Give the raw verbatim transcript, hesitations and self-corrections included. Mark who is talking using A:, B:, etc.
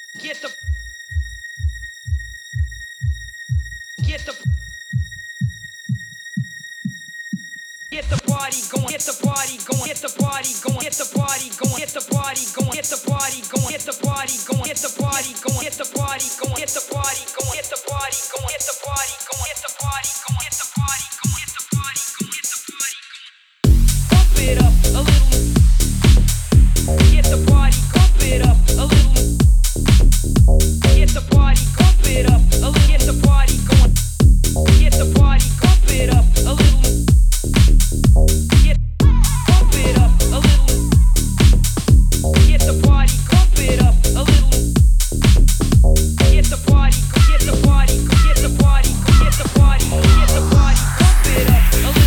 A: Get the get the Get the party going, get the party going, get the party going, get the party going, get the party going, get the party going, get the party going, get the party going, get the party going, get the party going, get the party going, get the party going, get the party going, get the party going, get the party going, get the party going. Pump it up a little. Get the party, pump it up a little. Get the party, pump it up a little. Get the party going. Get the party, pump it up a little. Get pump it up a little. Get the party, pump it up a little. Get the party, get the party, get the party, get the party, get the party, pump it up a little.